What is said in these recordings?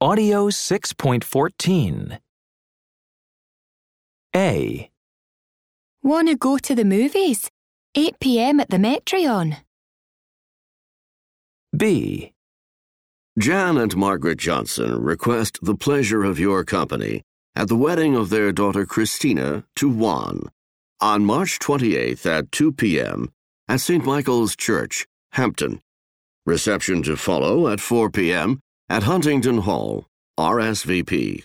Audio 6.14. A. Want to go to the movies? 8 p.m. at the Metreon. B. Jan and Margaret Johnson request the pleasure of your company at the wedding of their daughter Christina to Juan on March 28th at 2 p.m. at St. Michael's Church, Hampton. Reception to follow at 4 p.m. at Huntington Hall, RSVP.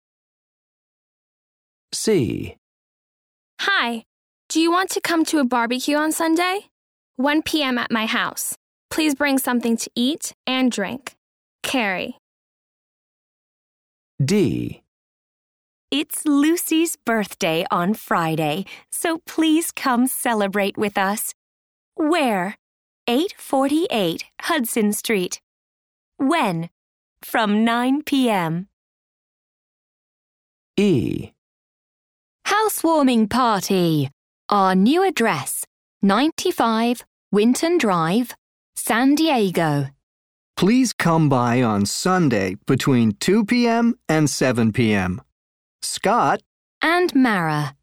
C. Hi, do you want to come to a barbecue on Sunday? 1 p.m. at my house. Please bring something to eat and drink. Carrie. D. It's Lucy's birthday on Friday, so please come celebrate with us. Where? 848 Hudson Street. When? From 9 p.m. E. Housewarming party. Our new address, 95 Winton Drive, San Diego. Please come by on Sunday between 2 p.m. and 7 p.m. Scott And Mara.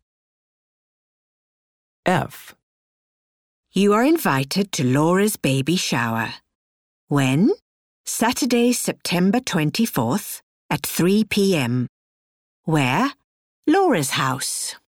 F. You are invited to Laura's baby shower. When? Saturday, September 24th at 3 p.m. Where? Laura's house.